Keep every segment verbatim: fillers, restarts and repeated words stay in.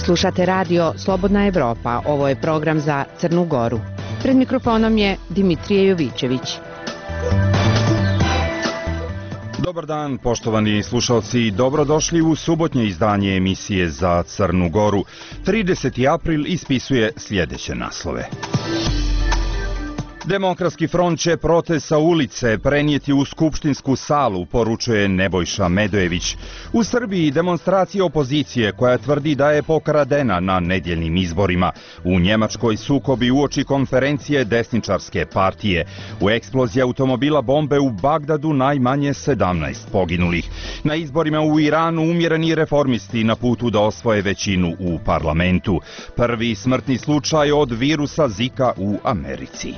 Slušate radio Slobodna Evropa, ovo je program za Crnu Goru. Pred mikrofonom je Dimitrije Jovićević. Dobar dan, poštovani slušalci, dobrodošli u subotnje izdanje emisije za Crnu Goru. trideseti april ispisuje sljedeće naslove. Demokratski front će protest sa ulice prenijeti u skupštinsku salu, poručuje Nebojša Medojević. U Srbiji demonstracije opozicije koja tvrdi da je pokradena na nedjeljnim izborima. U Njemačkoj sukobi uoči konferencije desničarske partije. U eksploziji automobila bombe u Bagdadu najmanje sedamnaest poginulih. Na izborima u Iranu umjereni reformisti na putu da osvoje većinu u parlamentu. Prvi smrtni slučaj od virusa Zika u Americi.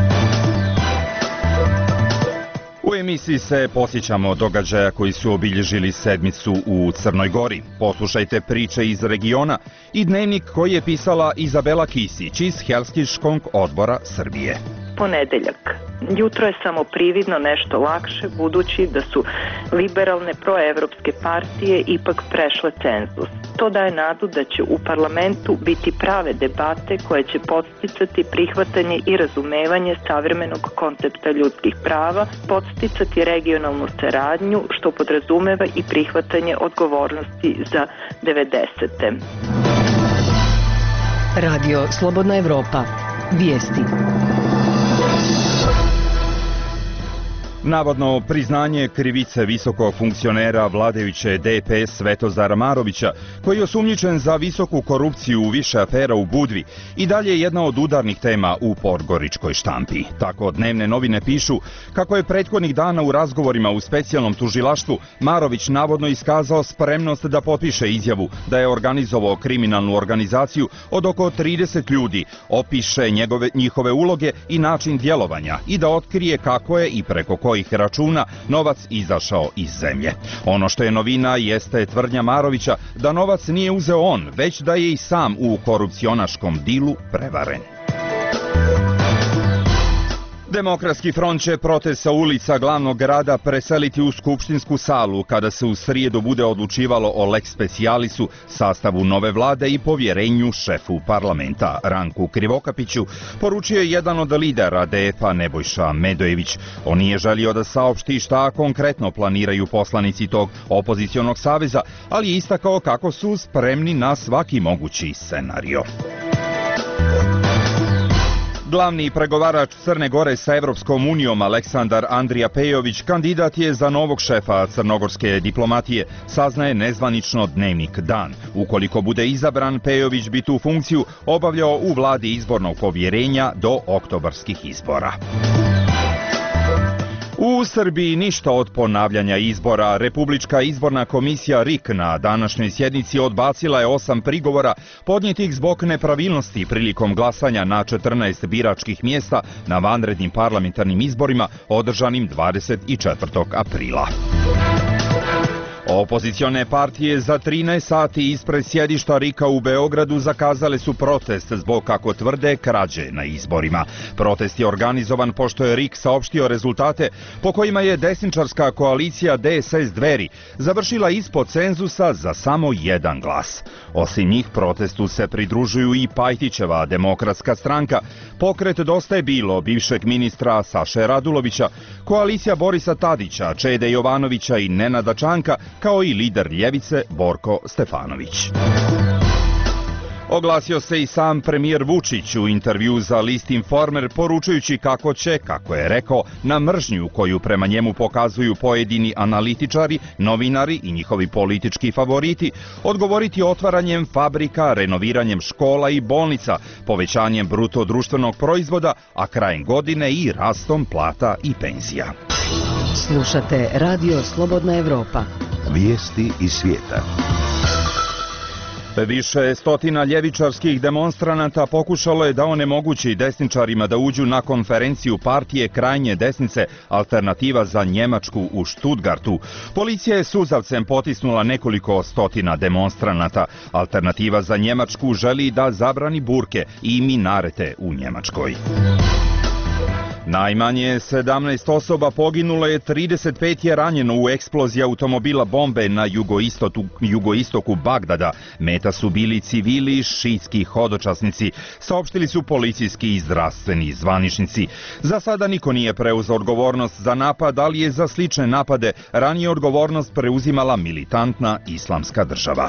U emisiji se posjećamo događaja koji su obilježili sedmicu u Crnoj Gori. Poslušajte priče iz regiona i dnevnik koji je pisala Izabela Kisić iz Helsinškog odbora Srbije. Ponedeljak. Jutro je samo prividno nešto lakše, budući da su liberalne proevropske partije ipak prešle cenzus. To daje nadu da će u parlamentu biti prave debate koje će podsticati prihvatanje i razumevanje savremenog koncepta ljudskih prava, podsticati regionalnu saradnju, što podrazumeva i prihvatanje odgovornosti za devedesete. Radio Slobodna Evropa. Vijesti. Navodno priznanje krivice visokog funkcionera vladajuće D P S Svetozara Marovića, koji je osumnjičen za visoku korupciju u više afera u Budvi, i dalje je jedna od udarnih tema u podgoričkoj štampi. Tako dnevne novine pišu kako je prethodnih dana u razgovorima u specijalnom tužilaštvu Marović navodno iskazao spremnost da potpiše izjavu da je organizovao kriminalnu organizaciju od oko trideset ljudi, opiše njegove, njihove uloge i način djelovanja i da otkrije kako je i preko kojih računa novac izašao iz zemlje. Ono što je novina jeste tvrdnja Marovića da novac nije uzeo on, već da je i sam u korupcionaškom dilu prevaren. Demokratski front će protest sa ulica glavnog grada preseliti u skupštinsku salu kada se u srijedu bude odlučivalo o lex specialisu, sastavu nove vlade i povjerenju šefu parlamenta Ranku Krivokapiću, poručio je jedan od lidera D F-a Nebojša Medojević. On nije želio da saopšti šta konkretno planiraju poslanici tog opozicionog saveza, ali je istakao kako su spremni na svaki mogući scenario. Glavni pregovarač Crne Gore sa Evropskom unijom Aleksandar Andrija Pejović kandidat je za novog šefa crnogorske diplomatije, saznaje nezvanično dnevnik Dan. Ukoliko bude izabran, Pejović bi tu funkciju obavljao u vladi izbornog povjerenja do oktobarskih izbora. U Srbiji ništa od ponavljanja izbora. Republička izborna komisija R I K na današnjoj sjednici odbacila je osam prigovora podnijetih zbog nepravilnosti prilikom glasanja na četrnaest biračkih mjesta na vanrednim parlamentarnim izborima održanim dvadeset četvrtog aprila. Opozicione partije za trinaest sati ispred sjedišta R I K-a u Beogradu zakazale su protest zbog, kako tvrde, krađe na izborima. Protest je organizovan pošto je R I K saopštio rezultate po kojima je desničarska koalicija D S S Dveri završila ispod cenzusa za samo jedan glas. Osim njih, protestu se pridružuju i Pajtićeva demokratska stranka, pokret Dosta je bilo bivšeg ministra Saše Radulovića, koalicija Borisa Tadića, Čede Jovanovića i Nenada Čanka, kao i lider ljevice Borko Stefanović. Oglasio se i sam premijer Vučić u intervju za list Informer, poručujući kako će, kako je rekao, na mržnju koju prema njemu pokazuju pojedini analitičari, novinari i njihovi politički favoriti, odgovoriti otvaranjem fabrika, renoviranjem škola i bolnica, povećanjem bruto društvenog proizvoda, a krajem godine i rastom plata i penzija. Slušate Radio Slobodna Evropa. Vijesti iz svijeta. Više stotina ljevičarskih demonstranata pokušalo je da onemogući desničarima da uđu na konferenciju partije krajnje desnice Alternativa za Njemačku u Stuttgartu. Policija je suzavcem potisnula nekoliko stotina demonstranata. Alternativa za Njemačku želi da zabrani burke i minarete u Njemačkoj. Najmanje sedamnaest osoba poginulo je, trideset pet je ranjeno u eksploziji automobila bombe na jugoistoku, jugoistoku Bagdada. Meta su bili civili, šiitski hodočasnici, saopštili su policijski i zdravstveni zvaničnici. Za sada niko nije preuzeo odgovornost za napad, ali je za slične napade ranije odgovornost preuzimala militantna Islamska država.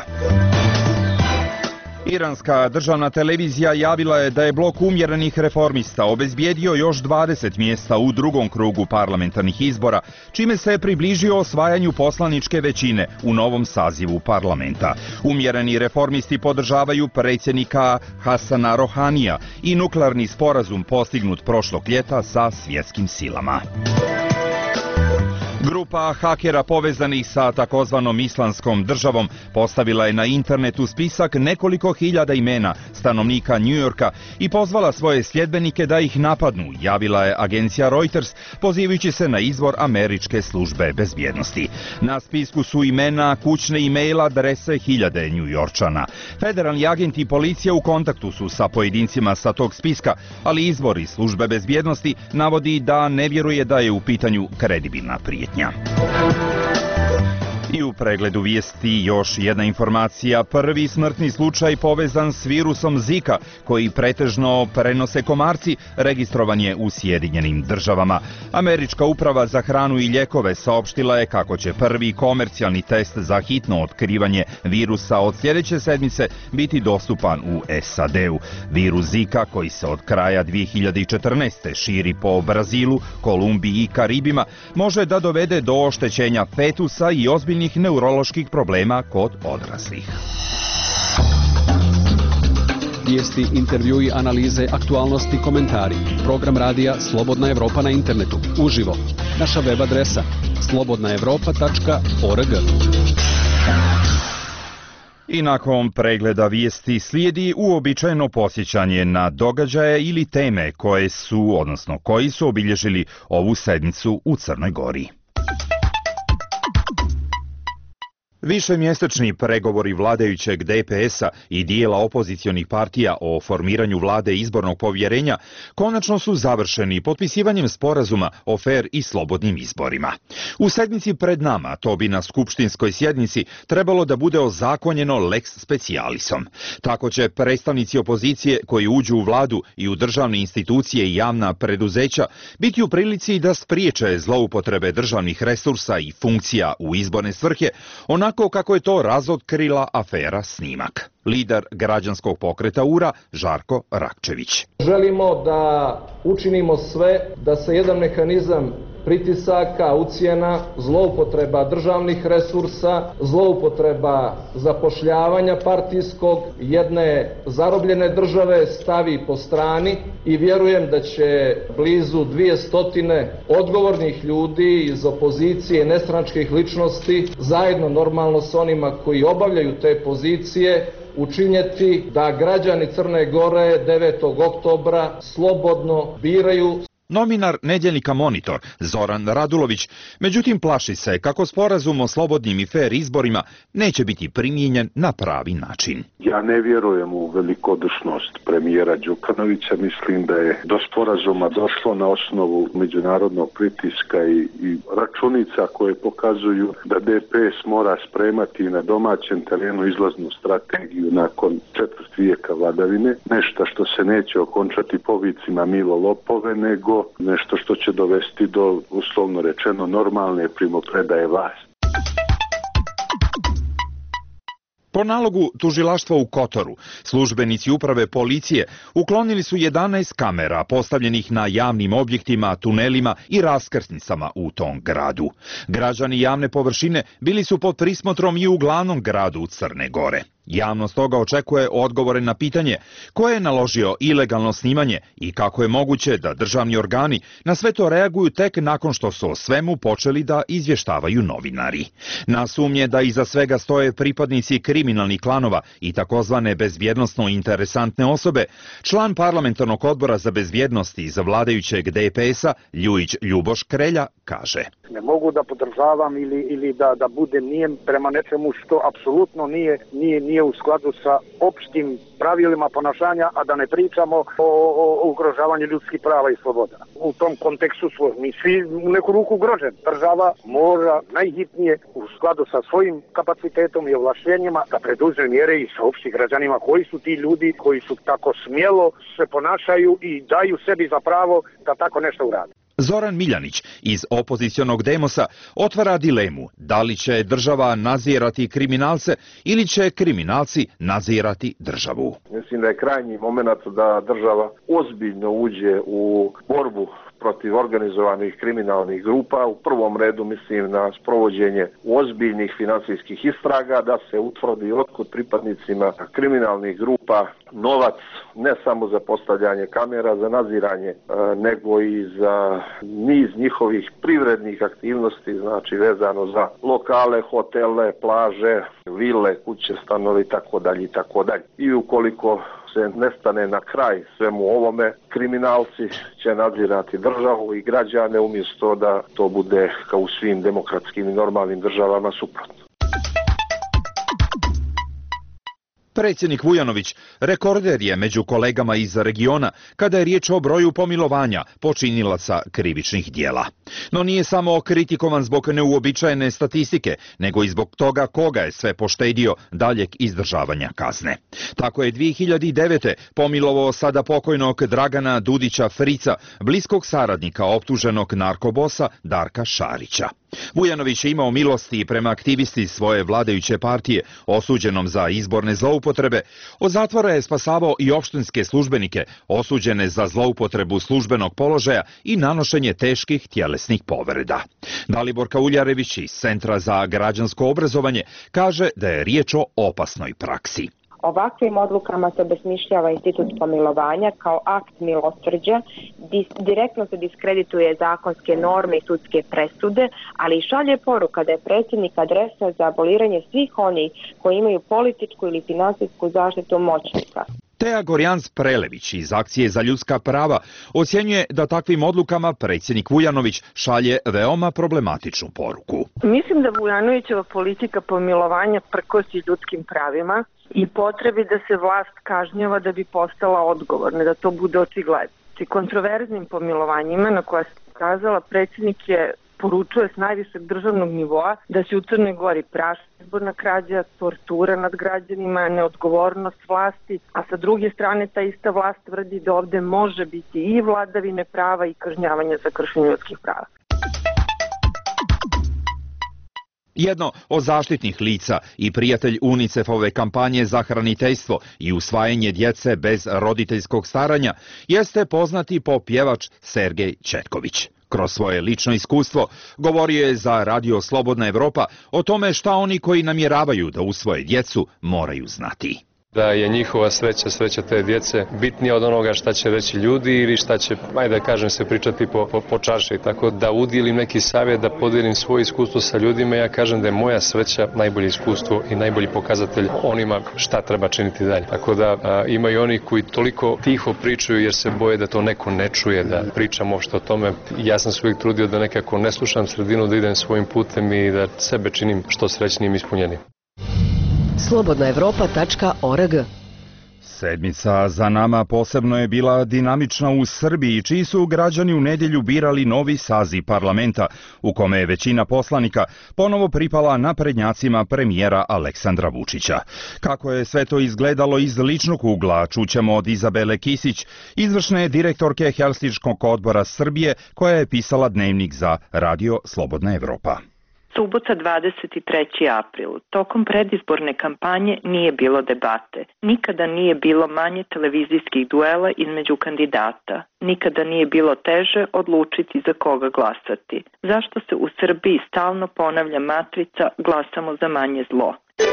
Iranska državna televizija javila je da je blok umjerenih reformista obezbijedio još dvadeset mjesta u drugom krugu parlamentarnih izbora, čime se je približio osvajanju poslaničke većine u novom sazivu parlamenta. Umjereni reformisti podržavaju predsjednika Hasana Rohanija i nuklearni sporazum postignut prošlog ljeta sa svjetskim silama. Grupa hakera povezanih sa takozvanom Islamskom državom postavila je na internetu spisak nekoliko hiljada imena stanovnika New Yorka i pozvala svoje sljedbenike da ih napadnu, javila je agencija Reuters, pozivajući se na izvor američke službe bezbjednosti. Na spisku su imena, kućne e-mail adrese hiljade New-Yorčana. Federalni agenti i policija u kontaktu su sa pojedincima sa tog spiska, ali izvor iz službe bezbjednosti navodi da ne vjeruje da je u pitanju kredibilna prijetnja. I u pregledu vijesti još jedna informacija. Prvi smrtni slučaj povezan s virusom Zika, koji pretežno prenose komarci, registrovan je u Sjedinjenim državama. Američka uprava za hranu i lijekove saopštila je kako će prvi komercijalni test za hitno otkrivanje virusa od sljedeće sedmice biti dostupan u S A D-u. Virus Zika, koji se od kraja dvije hiljade četrnaeste. širi po Brazilu, Kolumbiji i Karibima, može da dovede do oštećenja fetusa i ozbiljnih neuroloških problema kod odraslih. Vijesti, intervjui, analize, aktualnosti, komentari. Program radija Slobodna Evropa na internetu. Uživo. Naša web adresa slobodna evropa tačka org. I nakon pregleda vijesti slijedi uobičajeno posjećanje na događaje ili teme koje su, odnosno koji su obilježili ovu sedmicu u Crnoj Gori. Višemjesečni pregovori vladajućeg D P S-a i dijela opozicionih partija o formiranju vlade izbornog povjerenja konačno su završeni potpisivanjem sporazuma o fer i slobodnim izborima. U sedmici pred nama to bi na skupštinskoj sjednici trebalo da bude ozakonjeno lex specialisom. Tako će predstavnici opozicije koji uđu u vladu i u državne institucije i javna preduzeća biti u prilici da spriječe zloupotrebe državnih resursa i funkcija u izborne svrhe, onako kako je to razotkrila afera Snimak. Lider građanskog pokreta U R A Žarko Rakčević. Želimo da učinimo sve da se jedan mehanizam pritisaka, ucjena, zloupotreba državnih resursa, zloupotreba zapošljavanja partijskog jedne zarobljene države stavi po strani i vjerujem da će blizu dvije stotine odgovornih ljudi iz opozicije i nestranačkih ličnosti zajedno normalno s onima koji obavljaju te pozicije učinjeti da građani Crne Gore devetog oktobra slobodno biraju. Novinar nedjeljnika Monitor Zoran Radulović, međutim, plaši se kako sporazum o slobodnim i fer izborima neće biti primijenjen na pravi način. Ja ne vjerujem u velikodušnost premijera Đukanovića. Mislim da je do sporazuma došlo na osnovu međunarodnog pritiska i, i računica koje pokazuju da D P S mora spremati na domaćem terenu izlaznu strategiju nakon četvrt vijeka vladavine. Nešto što se neće okončati povicima Milo lopove, nego nešto što će dovesti do, uslovno rečeno, normalne primopredaje vlasti. Po nalogu tužilaštva u Kotoru, službenici uprave policije uklonili su jedanaest kamera postavljenih na javnim objektima, tunelima i raskrsnicama u tom gradu. Građani javne površine bili su pod prismotrom i u glavnom gradu Crne Gore. Javnost toga očekuje odgovore na pitanje ko je naložio ilegalno snimanje i kako je moguće da državni organi na sve to reaguju tek nakon što su o svemu počeli da izvještavaju novinari. Na sumnje da iza svega stoje pripadnici kriminalnih klanova i takozvane bezbjednosno interesantne osobe, član parlamentarnog odbora za bezbjednost iz vladajućeg D P S-a Ljujić Ljuboš Krelja kaže: Ne mogu da podržavam ili, ili da, da budem nijem prema nečemu što apsolutno nije, nije, nije nije u skladu sa opštim pravilima ponašanja, a da ne pričamo o, o, o ugrožavanju ljudskih prava i sloboda. U tom kontekstu smo mi svi u neku ruku ugroženi. Država mora najhitnije u skladu sa svojim kapacitetom i ovlašćenjima da preduzme mjere i saopšti građanima koji su ti ljudi koji su tako smjelo se ponašaju i daju sebi za pravo da tako nešto urade. Zoran Miljanić iz opozicionog Demosa otvara dilemu da li će država nadzirati kriminalce ili će kriminalci nadzirati državu. Mislim da je krajnji moment da država ozbiljno uđe u borbu protiv organizovanih kriminalnih grupa. U prvom redu mislim na sprovođenje ozbiljnih financijskih istraga, da se utvrdi otkud pripadnicima kriminalnih grupa novac, ne samo za postavljanje kamera, za nadziranje, nego i za niz njihovih privrednih aktivnosti, znači vezano za lokale, hotele, plaže, vile, kuće, stanovi i tako dalje i tako dalje. I ukoliko se ne stane na kraj svemu ovome, kriminalci će nadzirati državu i građane umjesto da to bude kao u svim demokratskim i normalnim državama suprotno. Predsjednik Vujanović rekorder je među kolegama iz regiona kada je riječ o broju pomilovanja počinilaca krivičnih dijela. No nije samo kritikovan zbog neuobičajene statistike, nego i zbog toga koga je sve poštedio daljeg izdržavanja kazne. Tako je dvije hiljade devete. pomilovao sada pokojnog Dragana Dudića Frica, bliskog saradnika optuženog narkobosa Darka Šarića. Vujanović je imao milosti prema aktivisti svoje vladajuće partije, osuđenom za izborne zloupotrebe. Od zatvora je spasavao i opštinske službenike, osuđene za zloupotrebu službenog položaja i nanošenje teških tjelesnih povreda. Dalibor Kauljarević iz Centra za građansko obrazovanje kaže da je riječ o opasnoj praksi. Ovakvim odlukama se obesmišljava institut pomilovanja kao akt milosrđa, direktno se diskredituje zakonske norme i sudske presude, ali i šalje poruka da je predsjednik adresa za aboliranje svih onih koji imaju političku ili finansijsku zaštitu moćnika. Teja Gorjans-Prelević iz Akcije za ljudska prava ocjenjuje da takvim odlukama predsjednik Vujanović šalje veoma problematičnu poruku. Mislim da Vujanovićeva politika pomilovanja prkosi ljudskim pravima i potrebi da se vlast kažnjava da bi postala odgovorna, da to bude očigledno. Kontroverznim pomilovanjima na koja se ukazala, predsjednik je poručuje s najvišeg državnog nivoa da se u Crnoj Gori praši izborna krađa, tortura nad građanima, neodgovornost vlasti, a sa druge strane ta ista vlast tvrdi da ovde može biti i vladavine prava i kažnjavanja za kršenje ljudskih prava. Jedno od zaštitnih lica i prijatelj UNICEF-ove kampanje za hraniteljstvo i usvajanje djece bez roditeljskog staranja jeste poznati popjevač Sergej Četković. Kroz svoje lično iskustvo govorio je za Radio Slobodna Evropa o tome šta oni koji namjeravaju da usvoje djecu moraju znati. Da je njihova sreća, sreća te djece bitnija od onoga šta će reći ljudi ili šta će, ajde da kažem, se pričati po, po, po čaši. Tako da udjelim neki savjet, da podijelim svoje iskustvo sa ljudima, ja kažem da je moja sreća najbolje iskustvo i najbolji pokazatelj onima šta treba činiti dalje. Tako da a, ima i oni koji toliko tiho pričaju jer se boje da to neko ne čuje, da pričam uopšte o tome. Ja sam se uvijek trudio da nekako ne slušam sredinu, da idem svojim putem i da sebe činim što srećnijim i ispunjenim. slobodna evropa tačka org. Sedmica za nama posebno je bila dinamična u Srbiji, čiji su građani u nedjelju birali novi saziv parlamenta, u kome je većina poslanika ponovo pripala naprednjacima premijera Aleksandra Vučića. Kako je sve to izgledalo iz ličnog ugla, čućemo od Izabele Kisić, izvršne direktorke Helsinškog odbora Srbije, koja je pisala dnevnik za Radio Slobodna Evropa. Subota dvadeset treći april. Tokom predizborne kampanje nije bilo debate. Nikada nije bilo manje televizijskih duela između kandidata. Nikada nije bilo teže odlučiti za koga glasati. Zašto se u Srbiji stalno ponavlja matrica glasamo za manje zlo?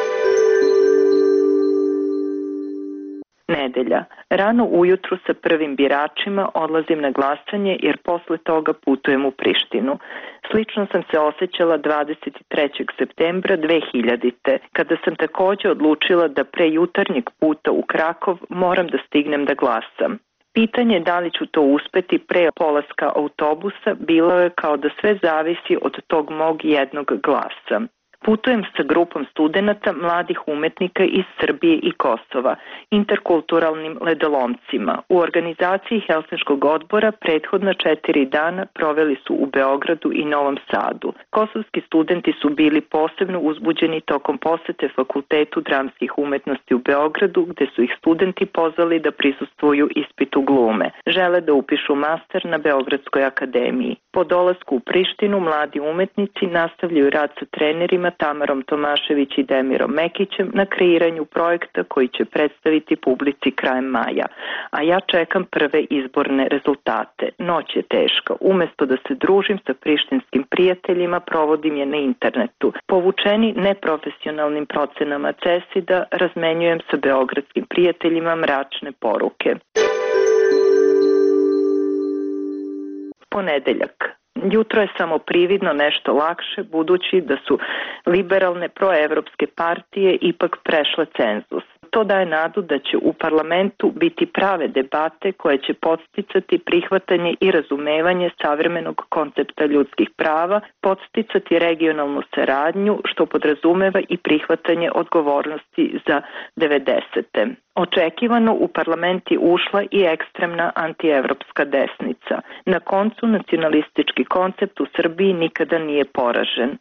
Nedelja. Rano ujutru sa prvim biračima odlazim na glasanje jer posle toga putujem u Prištinu. Slično sam se osjećala dvadeset trećeg septembra dve hiljadite. kada sam također odlučila da pre jutarnjeg puta u Krakov moram da stignem da glasam. Pitanje da li ću to uspeti pre polaska autobusa bilo je kao da sve zavisi od tog mog jednog glasa. Putujem sa grupom studenata mladih umetnika iz Srbije i Kosova, interkulturalnim ledolomcima. U organizaciji Helsinškog odbora prethodna četiri dana proveli su u Beogradu i Novom Sadu. Kosovski studenti su bili posebno uzbuđeni tokom posete Fakultetu dramskih umetnosti u Beogradu, gde su ih studenti pozvali da prisustvuju ispitu glume. Žele da upišu master na Beogradskoj akademiji. Po dolasku u Prištinu mladi umetnici nastavljaju rad sa trenerima Tamarom Tomašević i Demirom Mekićem na kreiranju projekta koji će predstaviti publici krajem maja. A ja čekam prve izborne rezultate. Noć je teška. Umesto da se družim sa prištinskim prijateljima, provodim je na internetu. Povučeni neprofesionalnim procenama CESID-a, razmenjujem sa beogradskim prijateljima mračne poruke. Ponedeljak. Jutro je samo prividno nešto lakše, budući da su liberalne proevropske partije ipak prešle cenzus. To daje nadu da će u parlamentu biti prave debate koje će podsticati prihvatanje i razumevanje savremenog koncepta ljudskih prava, podsticati regionalnu saradnju, što podrazumeva i prihvatanje odgovornosti za devedesete. Očekivano u parlament je ušla i ekstremna antievropska desnica. Na koncu, nacionalistički koncept u Srbiji nikada nije poražen.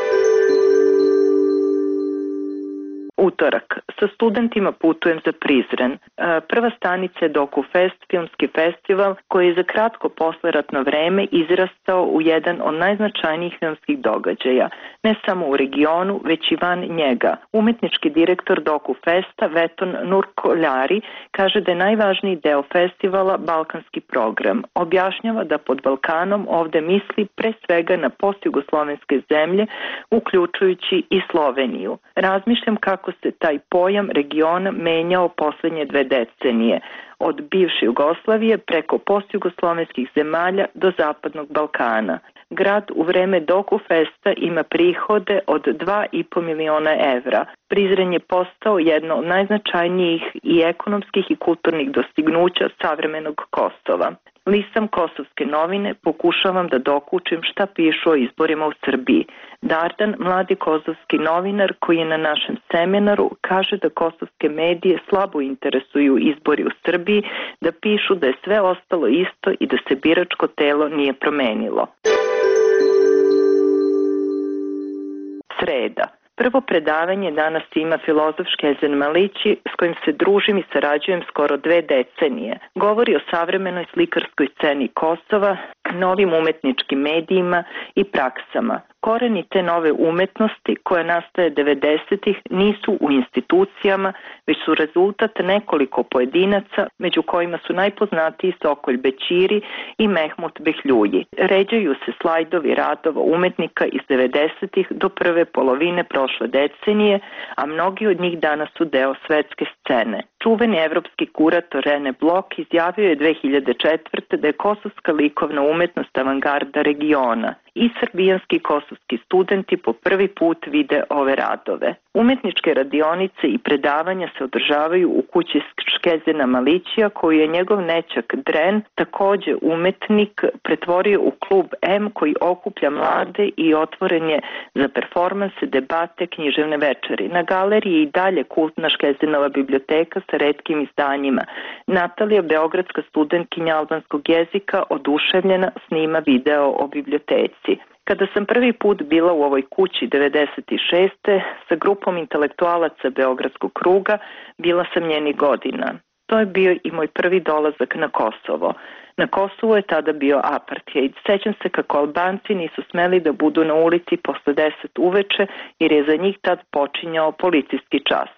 Utorak. Sa studentima putujem za Prizren. Prva stanica je DokuFest, filmski festival koji je za kratko posleratno vreme izrastao u jedan od najznačajnijih filmskih događaja, ne samo u regionu, već i van njega. Umetnički direktor DokuFesta Veton Nurkoljari kaže da je najvažniji deo festivala balkanski program. Objašnjava da pod Balkanom ovde misli pre svega na postjugoslovenske zemlje, uključujući i Sloveniju. Razmišljam kako se taj pojam regiona menjao poslednje dve decenije, od bivše Jugoslavije preko postjugoslovenskih zemalja do Zapadnog Balkana. Grad u vreme DokuFesta ima prihode od dva i po miliona evra. Prizren je postao jedno od najznačajnijih i ekonomskih i kulturnih dostignuća savremenog Kosova. Listam Kosovske novine, pokušavam da dokučim šta pišu o izborima u Srbiji. Dardan, mladi kosovski novinar koji je na našem seminaru, kaže da kosovske medije slabo interesuju izbori u Srbiji, da pišu da je sve ostalo isto i da se biračko telo nije promenilo. Sreda. Prvo predavanje danas ima filozof Škezen Malići, s kojim se družim i sarađujem skoro dve decenije. Govori o savremenoj slikarskoj sceni Kosova, novim umetničkim medijima i praksama. Koreni te nove umetnosti koja nastaje devedesetih nisu u institucijama, već su rezultat nekoliko pojedinaca, među kojima su najpoznatiji Sokolj Bećiri i Mehmut Behljuji. Ređaju se slajdovi radova umetnika iz devedesetih do prve polovine prošle decenije, a mnogi od njih danas su deo svetske scene. Čuveni evropski kurator Rene Blok izjavio je dve hiljade četvrte da je kosovska likovna umetnost avangarda regiona. I srbijanski kosovski studenti po prvi put vide ove radove. Umetničke radionice i predavanja se održavaju u kući Škezena Malićija, koju je njegov nećak Dren, takođe umetnik, pretvorio u klub M koji okuplja mlade i otvoren je za performanse, debate, književne večeri. Na galeriji i dalje kultna Škezenova biblioteka sa retkim izdanjima. Natalija, beogradska studentkinja albanskog jezika, oduševljena snima video o biblioteci. Kada sam prvi put bila u ovoj kući devedeset šeste sa grupom intelektualaca Beogradskog kruga, bila sam njenih godina. To je bio i moj prvi dolazak na Kosovo. Na Kosovu je tada bio apartheid. Sećam se kako Albanci nisu smeli da budu na ulici posle deset uveče jer je za njih tad počinjao policijski čas.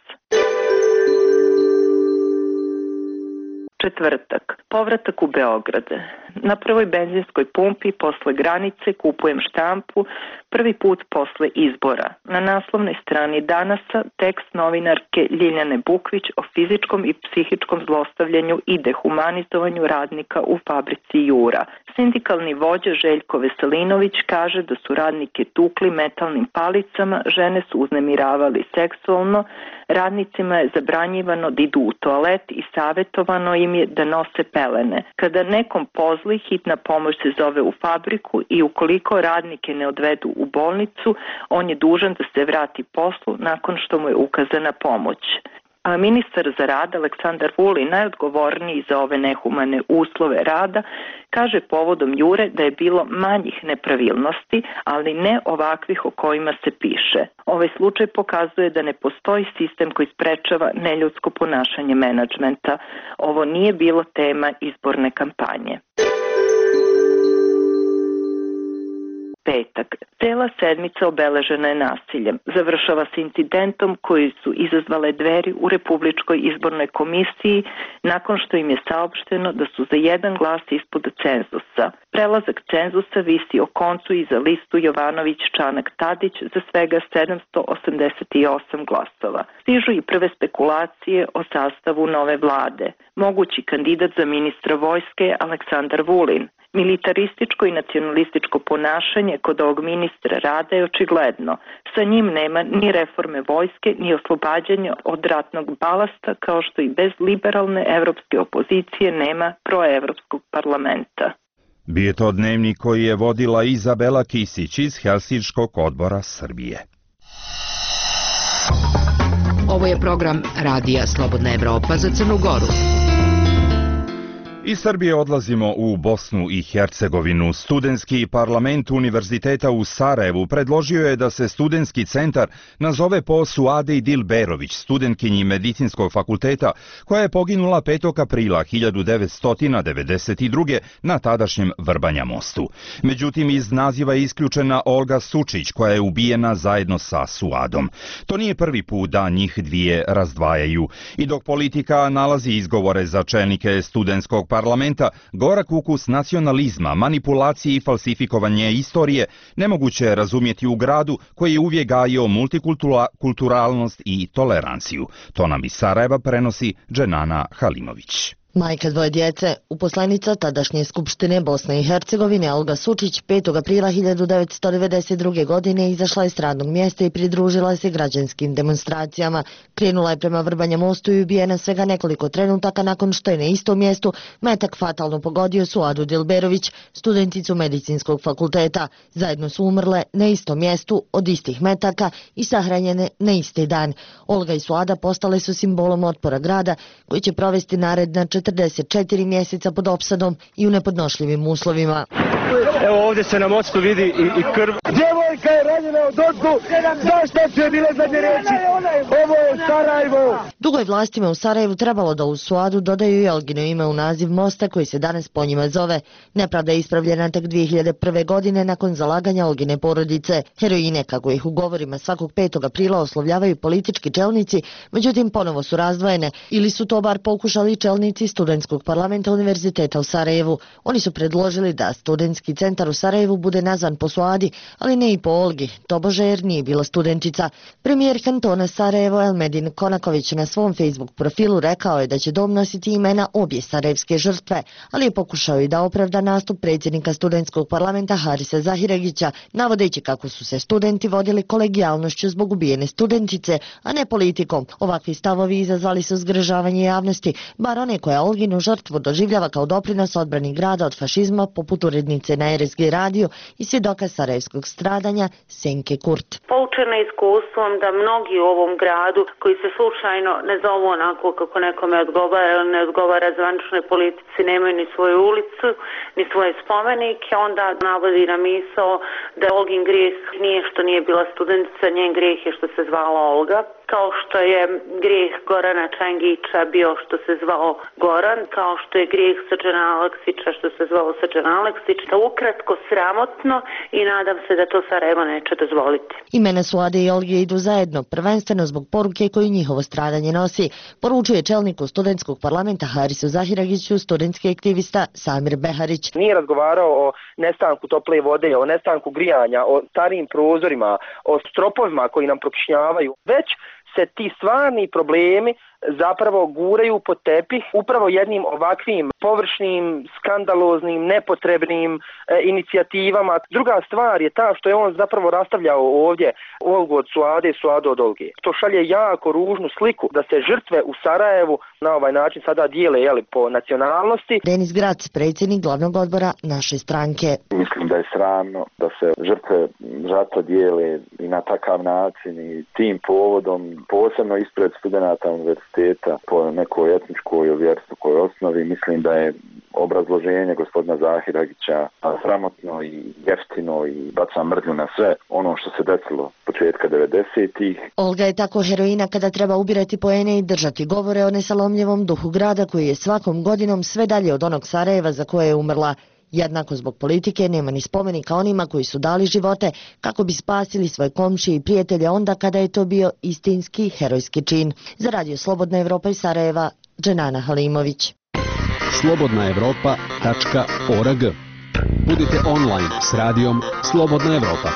Četvrtak. Povratak u Beograd. Na prvoj benzinskoj pumpi posle granice kupujem štampu, prvi put posle izbora. Na naslovnoj strani Danasa tekst novinarke Ljiljane Bukvić o fizičkom i psihičkom zlostavljanju i dehumanizovanju radnika u fabrici Jura. Sindikalni vođa Željko Veselinović kaže da su radnike tukli metalnim palicama, žene su uznemiravali seksualno, radnicima je zabranjivano da idu u toalet i savjetovano im je da nose pelene. Kada nekom pozna vozili, hitna pomoć se zove u fabriku i ukoliko radnike ne odvedu u bolnicu, on je dužan da se vrati poslu nakon što mu je ukazana pomoć. A ministar za rad Aleksandar Vulin, najodgovorniji za ove nehumane uslove rada, kaže povodom Jure da je bilo manjih nepravilnosti, ali ne ovakvih o kojima se piše. Ovaj slučaj pokazuje da ne postoji sistem koji sprečava neljudsko ponašanje menadžmenta. Ovo nije bilo tema izborne kampanje. Petak. Cela sedmica obeležena je nasiljem. Završava se incidentom koji su izazvale Dveri u Republičkoj izbornoj komisiji nakon što im je saopšteno da su za jedan glas ispod cenzusa. Prelazak cenzusa visi o koncu i za listu Jovanović-Čanak-Tadić za svega sedamsto osamdeset osam glasova. Stižu i prve spekulacije o sastavu nove vlade. Mogući kandidat za ministra vojske je Aleksandar Vulin. Militarističko i nacionalističko ponašanje kod ovog ministra rada je očigledno. Sa njim nema ni reforme vojske, ni oslobađanja od ratnog balasta, kao što i bez liberalne evropske opozicije nema proevropskog parlamenta. Bio je to dnevnik koji je vodila Izabela Kisić iz Helsinškog odbora Srbije. Ovo je program Radija Slobodna Evropa za Crnu Goru. Iz Srbije odlazimo u Bosnu i Hercegovinu. Studentski parlament Univerziteta u Sarajevu predložio je da se studentski centar nazove po Suadi Dilberović, studentkinji Medicinskog fakulteta, koja je poginula petog aprila hiljadu devetsto devedeset druge na tadašnjem Vrbanja mostu. Međutim, iz naziva je isključena Olga Sučić, koja je ubijena zajedno sa Suadom. To nije prvi put da njih dvije razdvajaju. I dok politika nalazi izgovore za čelnike studentskog parlamenta, gorak ukus nacionalizma, manipulacije i falsifikovanje istorije nemoguće je razumjeti u gradu koji je uvijek gajio multikulturalnost i toleranciju. To nam iz Sarajeva prenosi Dženana Halimović. Majka dvoje djece, uposlenica tadašnje Skupštine Bosne i Hercegovine Olga Sučić petog aprila hiljadu devetsto devedeset druge. godine izašla je s radnog mjesta i pridružila se građanskim demonstracijama. Krenula je prema Vrbanja mostu i ubijena svega nekoliko trenutaka nakon što je na istom mjestu metak fatalno pogodio Suadu Dilberović, studenticu Medicinskog fakulteta. Zajedno su umrle na istom mjestu od istih metaka i sahranjene na isti dan. Olga i Suada postale su simbolom otpora grada koji će provesti naredna četrdeset četiri mjeseca pod opsadom i u nepodnošljivim uslovima. Evo ovdje se na mostu vidi i, i krv. Djevojka je ranjena od ozgu, zašto su je bile zadnje reći? Ovo je Sarajevo! Dugo je vlastima u Sarajevu trebalo da u Suadu dodaju i Olgino ime u naziv mosta koji se danas po njima zove. Nepravda je ispravljena tek dvije hiljade prve. godine nakon zalaganja Olgine porodice. Heroine, kako ih u govorima svakog petog aprila oslovljavaju politički čelnici, međutim ponovo su razdvojene, ili su to bar pokušali čelnici studentskog parlamenta Univerziteta u Sarajevu. Oni su predložili da studentski centar u Sarajevu bude nazvan po Suadi, ali ne i po Olgi, tobože jer nije bila studentica. Premijer kantona Sarajevo Elmedin Konaković na svom Facebook profilu rekao je da će dom nositi imena obje sarajevske žrtve, ali je pokušao i da opravda nastup predsjednika studentskog parlamenta Harisa Zahiregića, navodeći kako su se studenti vodili kolegijalnošću zbog ubijene studentice, a ne politikom. Ovakvi stavovi izazvali su zgražavanje javnosti, bar one koja Olginu žrtvu doživljava kao doprinos odbrani grada od fašizma, poput urednice na R S G radio i svjedoka sarajevskog stradanja Senke Kurt. Poučena iskustvom da mnogi u ovom gradu koji se slučajno ne zovu onako kako nekome odgovara, ne odgovara zvaničnoj politici, nemaju ni svoju ulicu, ni svoje spomenike, onda navodi na misao da Olgin grijeh nije što nije bila studentica, njen grijeh je što se zvala Olga. Kao što je grijeh Gorana Čangića bio što se zvao Goran, kao što je grijeh Srđana Aleksića što se zvao Srđan Aleksić. Ukratko sramotno i nadam se da to Sarajevo neće dozvoliti. Imena Suade i Olge idu zajedno, prvenstveno zbog poruke koju njihovo stradanje nosi, poručuje čelniku studentskog parlamenta Harisu Zahiragiću studentski aktivista Samir Beharić. Nije razgovarao o nestanku tople vode, o nestanku grijanja, o starijim prozorima, o stropovima koji nam prokišnjavaju, već se ti stvarni problemi zapravo guraju pod tepih upravo jednim ovakvim površnim, skandaloznim, nepotrebnim e, inicijativama. Druga stvar je ta što je on zapravo rastavljao ovdje Olgu od Suade, Suadu od Olge. To šalje jako ružnu sliku da se žrtve u Sarajevu na ovaj način sada dijele jeli, po nacionalnosti. Denis Grac, predsjednik glavnog odbora naše stranke. Mislim da je sramno da se žrtve žrtva dijele i na takav način i tim povodom, posebno ispred studenata univerziteta po nekoj etničkoj ili vjerskoj osnovi. Mislim da je obrazloženje gospodina Zahiragića sramotno i jeftino i baca mrlju na sve ono što se desilo početka devedesetih. Olga je tako heroina kada treba ubirati poene i držati govore o nesalomljivom duhu grada koji je svakom godinom sve dalje od onog Sarajeva za koje je umrla. Jednako zbog politike nema ni spomenika onima koji su dali živote kako bi spasili svoje komšije i prijatelje onda kada je to bio istinski herojski čin. Za Radio Slobodna Evropa iz Sarajeva, Dženana Halimović. slobodna evropa tačka org. Budite online s radijom Slobodna Evropa.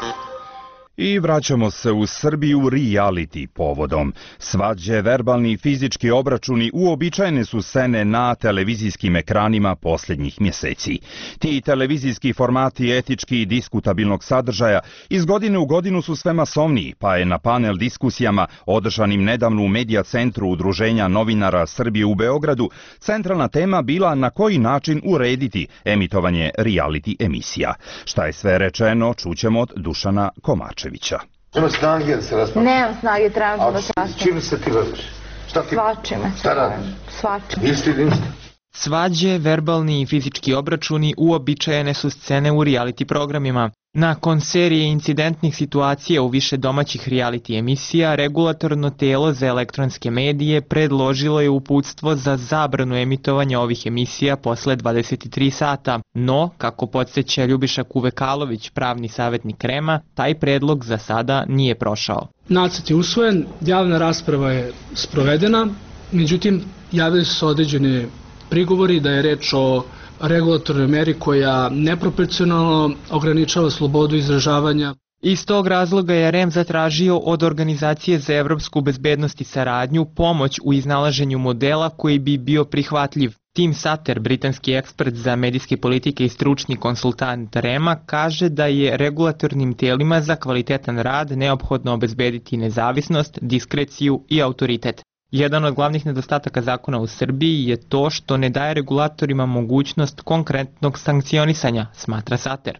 I vraćamo se u Srbiju reality povodom. Svađe, verbalni i fizički obračuni uobičajene su scene na televizijskim ekranima posljednjih mjeseci. Ti televizijski formati etički i diskutabilnog sadržaja iz godine u godinu su sve masovniji, pa je na panel diskusijama održanim nedavno u Medija centru Udruženja novinara Srbije u Beogradu centralna tema bila na koji način urediti emitovanje reality emisija. Šta je sve rečeno, čućemo od Dušana Komačevića. Nema snage da se raspravlja. Nemam snage, trenutno da se raspravlja. Čim se ti baviš? Šta ti? Svačime. Šta radiš? Svačime. Isti ništa. Svađe, verbalni i fizički obračuni uobičajene su scene u reality programima. Nakon serije incidentnih situacija u više domaćih reality emisija, regulatorno telo za elektronske medije predložilo je uputstvo za zabranu emitovanja ovih emisija posle dvadeset tri sata. No, kako podsjeća Ljubiša Kuvekalović, pravni savjetnik REM-a, taj predlog za sada nije prošao. Nacrt je usvojen, javna rasprava je sprovedena, međutim, javili su se određene prigovori da je reč o regulatornoj meri koja neproporcionalno ograničava slobodu izražavanja. Iz tog razloga je REM zatražio od Organizacije za evropsku bezbednost i saradnju pomoć u iznalaženju modela koji bi bio prihvatljiv. Tim Sater, britanski ekspert za medijske politike i stručni konsultant REM-a, kaže da je regulatornim telima za kvalitetan rad neophodno obezbediti nezavisnost, diskreciju i autoritet. Jedan od glavnih nedostataka zakona u Srbiji je to što ne daje regulatorima mogućnost konkretnog sankcionisanja, smatra Sater.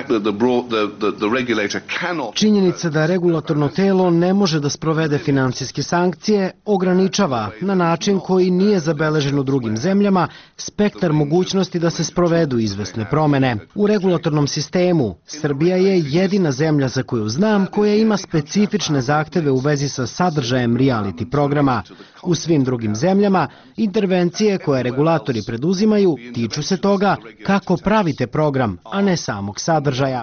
Činjenica da regulatorno telo ne može da sprovede finansijske sankcije ograničava na način koji nije zabeležen u drugim zemljama spektar mogućnosti da se sprovedu izvesne promene. U regulatornom sistemu Srbija je jedina zemlja za koju znam koja ima specifične zahteve u vezi sa sadržajem reality programa. U svim drugim zemljama, intervencije koje regulatori preduzimaju tiču se toga kako pravite program, a ne samog sadržaja.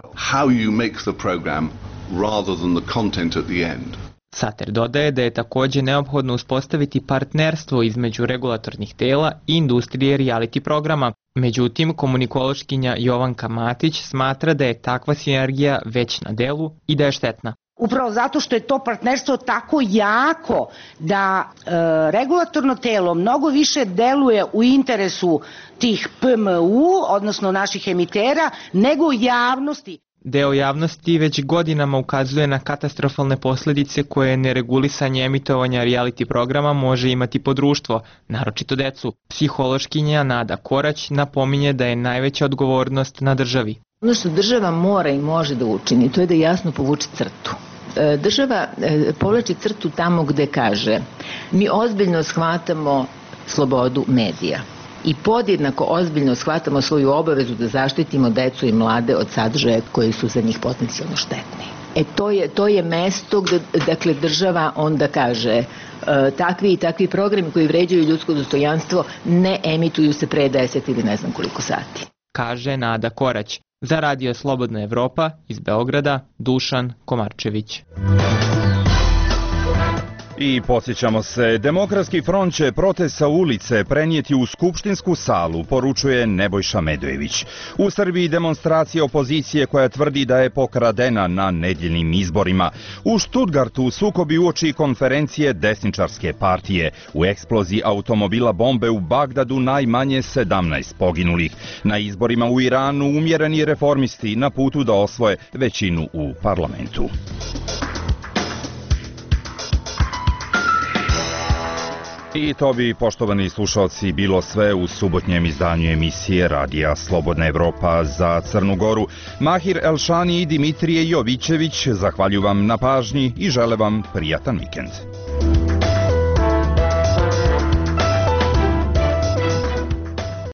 Sater dodaje da je također neophodno uspostaviti partnerstvo između regulatornih tela i industrije reality programa. Međutim, komunikološkinja Jovanka Matić smatra da je takva sinergija već na delu i da je štetna. Upravo zato što je to partnerstvo tako jako da e, regulatorno telo mnogo više deluje u interesu tih P M U, odnosno naših emitera, nego javnosti. Deo javnosti već godinama ukazuje na katastrofalne posljedice koje neregulisanje emitovanja reality programa može imati po društvo, naročito decu. Psihološkinja Nada Korać napominje da je najveća odgovornost na državi. Ono što država mora i može da učini, to je da jasno povuče crtu. Država povlači crtu tamo gde kaže mi ozbiljno shvatamo slobodu medija i podjednako ozbiljno shvatamo svoju obavezu da zaštitimo decu i mlade od sadržaja koji su za njih potencijalno štetni. E to je, to je mesto gde dakle, država onda kaže e, takvi i takvi programi koji vređaju ljudsko dostojanstvo ne emituju se pre deset ili ne znam koliko sati. Kaže Nada Korać. Za Radio Slobodna Evropa iz Beograda, Dušan Komarčević. I podsjećamo se, Demokratski front će protest sa ulice prenijeti u skupštinsku salu, poručuje Nebojša Medojević. U Srbiji demonstracija opozicije koja tvrdi da je pokradena na nedjeljnim izborima. U Stuttgartu sukobi uoči konferencije desničarske partije. U eksploziji automobila bombe u Bagdadu najmanje sedamnaest poginulih. Na izborima u Iranu umjereni reformisti na putu da osvoje većinu u parlamentu. I to bi, poštovani slušalci, bilo sve u subotnjem izdanju emisije Radija Slobodna Evropa za Crnu Goru. Mahir Elšani i Dimitrije Jovićević zahvaljuju vam na pažnji i žele vam prijatan vikend.